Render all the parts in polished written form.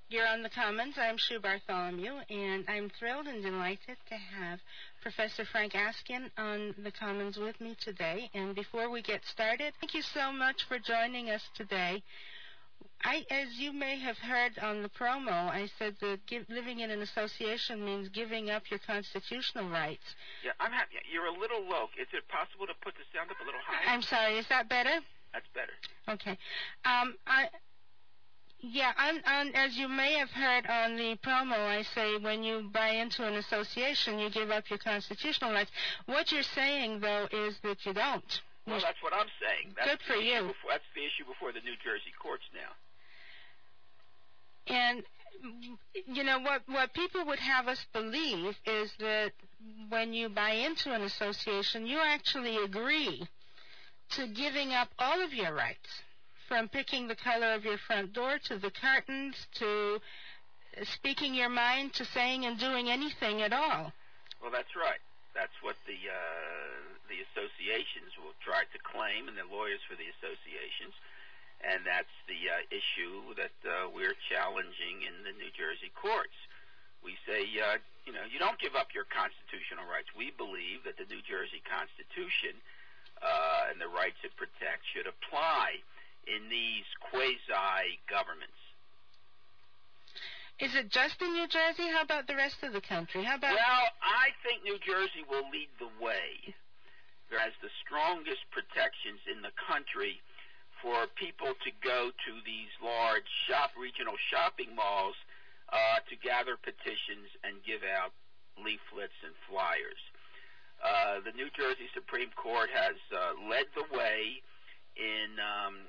You're on the Commons. I'm Sue Bartholomew, and I'm thrilled and delighted to have Professor Frank Askin on the Commons with me today. And before we get started, thank you so much for joining us today. As you may have heard on the promo, I said that living in an association means giving up your constitutional rights. Yeah, I'm happy. You're a little low. Is it possible to put the sound up a little higher? I'm sorry. Is that better? That's better. Okay. As you may have heard on the promo, I say when you buy into an association, you give up your constitutional rights. What you're saying, though, is that you don't. Well, that's what I'm saying. That's good for you. That's the issue before the New Jersey courts now. And, you know, what people would have us believe is that when you buy into an association, you actually agree to giving up all of your rights, from picking the color of your front door to the curtains to speaking your mind to saying and doing anything at all. Well, that's right. That's what the associations will try to claim, and the lawyers for the associations, and that's the issue that we're challenging in the New Jersey courts. We say, you don't give up your constitutional rights. We believe that the New Jersey Constitution and the rights it protects should apply in these quasi-governments. Is it just in New Jersey? How about the rest of the country? Well, I think New Jersey will lead the way. It has the strongest protections in the country for people to go to these large regional shopping malls to gather petitions and give out leaflets and flyers. The New Jersey Supreme Court has led the way in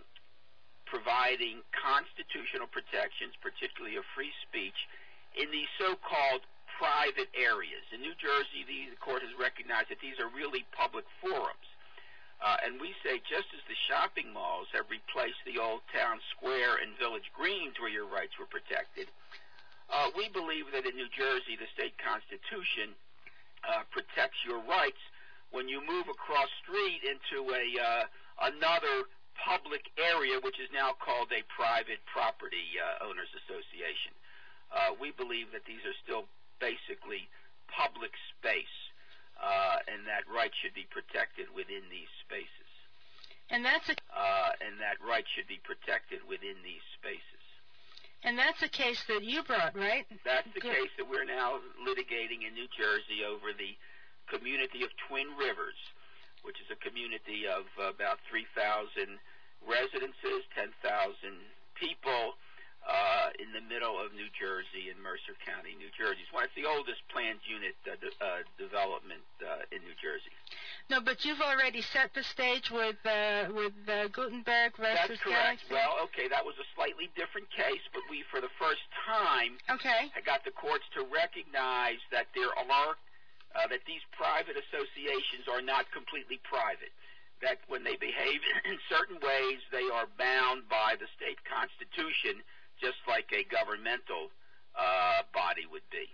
providing constitutional protections, particularly of free speech, in these so-called private areas. In New Jersey, the court has recognized that these are really public forums. And we say just as the shopping malls have replaced the old town square and village greens where your rights were protected, we believe that in New Jersey the state constitution protects your rights when you move across street into another public area, which is now called a private property owners association. We believe that these are still basically public space, and that rights should be protected within these spaces. And that's that rights should be protected within these spaces. And that's a case that you brought, right? That's the case that we're now litigating in New Jersey over the community of Twin Rivers, which is a community of about 3,000 residences, 10,000 people in the middle of New Jersey in Mercer County, New Jersey. It's the oldest planned unit development in New Jersey. No, but you've already set the stage with Gutenberg versus That's correct. Galaxy. Well, okay, that was a slightly different case, but we, for the first time, got the courts to recognize that there are that these private associations are not completely private. That when they behave in certain ways, they are bound by the state constitution, just like a governmental body would be.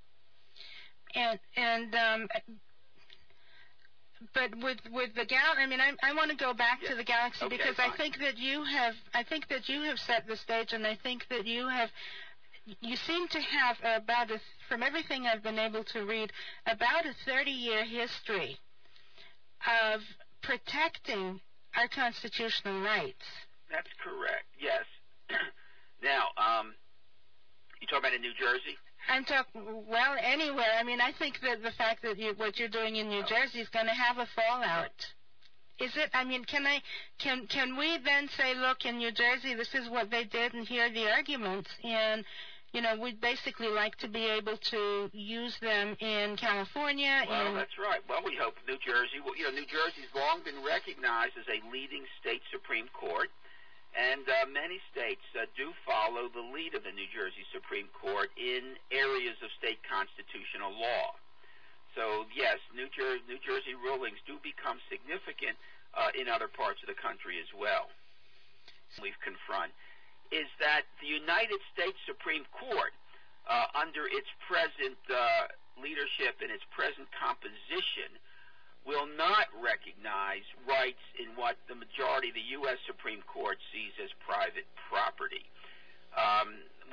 But with the Galaxy, I mean, I want to go back to the Galaxy because fine. I think that you have set the stage, and I think that you seem to have from everything I've been able to read, about a 30-year history of protecting our constitutional rights. That's correct, yes. Now, you talking about in New Jersey? I'm talking, well, anywhere. I mean, I think that the fact that what you're doing in New Jersey is going to have a fallout. Is it? I mean, can we then say, look, in New Jersey, this is what they did, and here are the arguments, and we'd basically like to be able to use them in California. Well, that's right. Well, we hope New Jersey. Well, New Jersey's long been recognized as a leading state Supreme Court, and many states do follow the lead of the New Jersey Supreme Court in areas of state constitutional law. So, yes, New Jersey rulings do become significant in other parts of the country as well. We've confronted is that the United States Supreme Court, under its present leadership and its present composition, will not recognize rights in what the majority of the U.S. Supreme Court sees as private property. One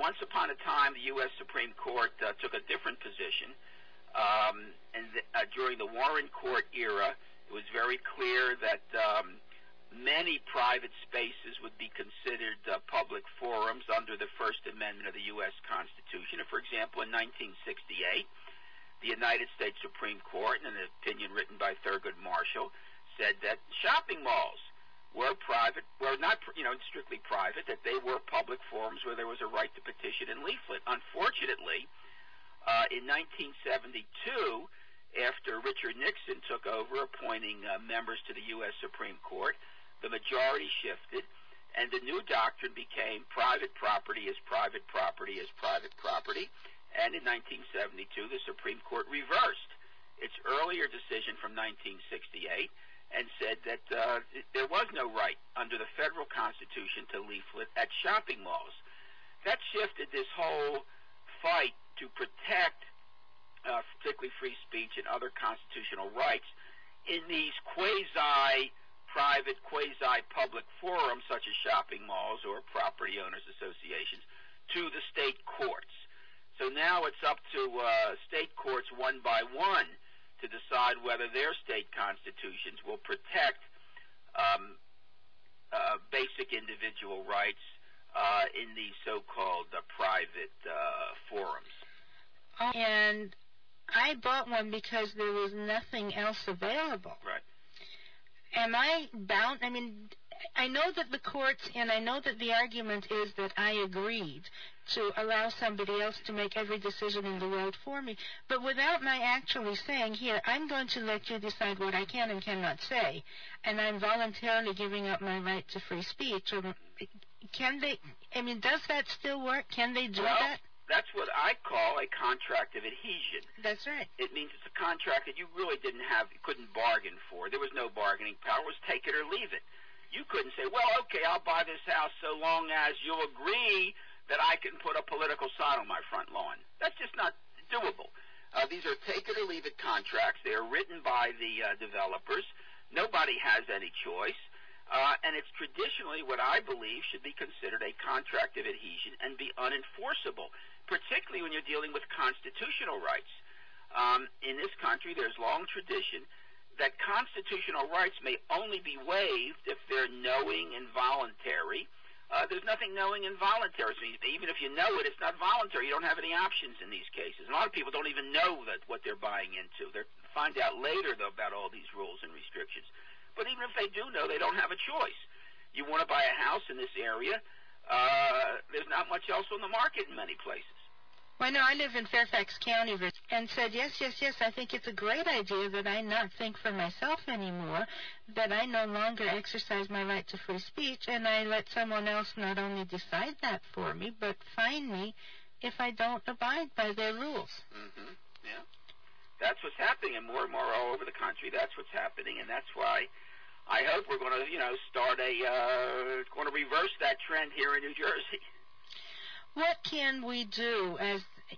once upon a time, the U.S. Supreme Court took a different position. During the Warren Court era, it was very clear that many private spaces would be considered public forums under the First Amendment of the U.S. Constitution. For example, in 1968, the United States Supreme Court, in an opinion written by Thurgood Marshall, said that shopping malls were private, were not, strictly private, that they were public forums where there was a right to petition and leaflet. Unfortunately, in 1972, after Richard Nixon took over appointing members to the U.S. Supreme Court, the majority shifted, and the new doctrine became private property is private property is private property. And in 1972, the Supreme Court reversed its earlier decision from 1968 and said that there was no right under the federal Constitution to leaflet at shopping malls. That shifted this whole fight to protect particularly free speech and other constitutional rights in these quasi-private, quasi-public forums such as shopping malls or property owners associations to the state courts. So now it's up to state courts one by one to decide whether their state constitutions will protect basic individual rights in these so-called private forums. And I bought one because there was nothing else available. Right. Am I bound? I mean, I know that the courts, and I know that the argument is that I agreed to allow somebody else to make every decision in the world for me, but without my actually saying, here, I'm going to let you decide what I can and cannot say, and I'm voluntarily giving up my right to free speech. Can they, I mean, does that still work? Can they do that? That's what I call a contract of adhesion. That's right. It means it's a contract that you really couldn't bargain for. There was no bargaining power. It was take it or leave it. You couldn't say, well, okay, I'll buy this house so long as you'll agree that I can put a political sign on my front lawn. That's just not doable. These are take it or leave it contracts. They are written by the developers. Nobody has any choice. And it's traditionally what I believe should be considered a contract of adhesion and be unenforceable, particularly when you're dealing with constitutional rights. In this country, there's long tradition that constitutional rights may only be waived if they're knowing and voluntary. There's nothing knowing and voluntary. So even if you know it, it's not voluntary. You don't have any options in these cases. And a lot of people don't even know that what they're buying into. They find out later, though, about all these rules and restrictions. But even if they do know, they don't have a choice. You want to buy a house in this area, there's not much else on the market in many places. Well, no, I live in Fairfax County and said, yes, I think it's a great idea that I not think for myself anymore, that I no longer exercise my right to free speech, and I let someone else not only decide that for me, but fine me if I don't abide by their rules. Mm-hmm. Yeah. That's what's happening, and more all over the country. That's what's happening, and that's why I hope we're going to, start going to reverse that trend here in New Jersey. What can we do as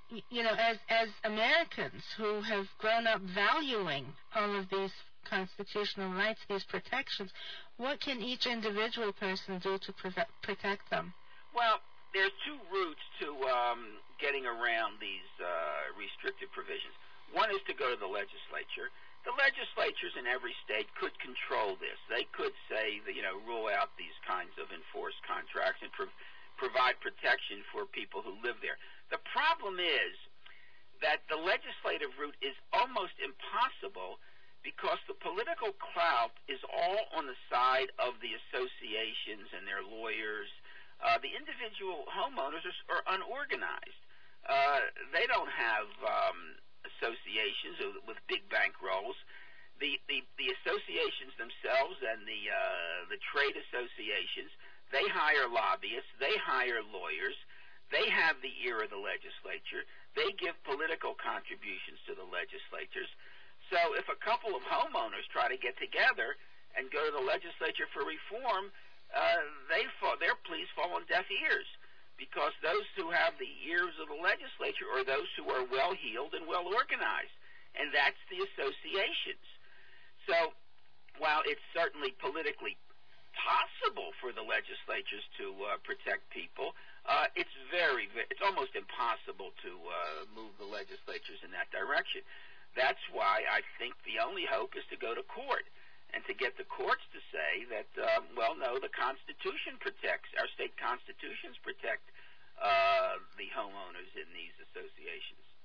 Americans who have grown up valuing all of these constitutional rights, these protections? What can each individual person do to protect them? Well, there's two routes to getting around these restrictive provisions. One is to go to the legislature. The legislatures in every state could control this. They could say, rule out these kinds of enforced contracts and provide protection for people who live there. The problem is that the legislative route is almost impossible because the political clout is all on the side of the associations and their lawyers. The individual homeowners are unorganized. They don't have associations with big bankrolls. The associations themselves and the trade associations, they hire lobbyists, they hire lawyers, they have the ear of the legislature, they give political contributions to the legislatures. So if a couple of homeowners try to get together and go to the legislature for reform, their pleas fall on deaf ears, because those who have the ears of the legislature are those who are well-heeled and well-organized, and that's the associations. So while it's certainly politically possible for the legislatures to protect people, it's almost impossible to move the legislatures in that direction. That's why I think the only hope is to go to court and to get the courts to say that, no, the Constitution protects, our state constitutions protect the homeowners in these associations.